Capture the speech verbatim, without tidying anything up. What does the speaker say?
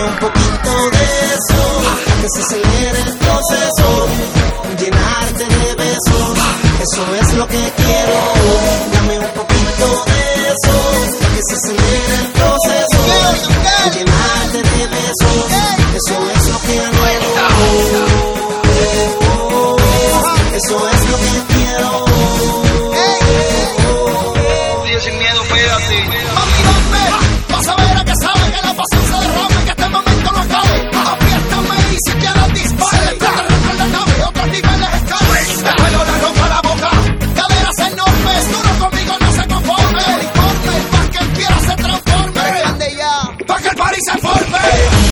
un poquito de eso, que se acelere el proceso, llenarte de besos, eso es lo que quiero.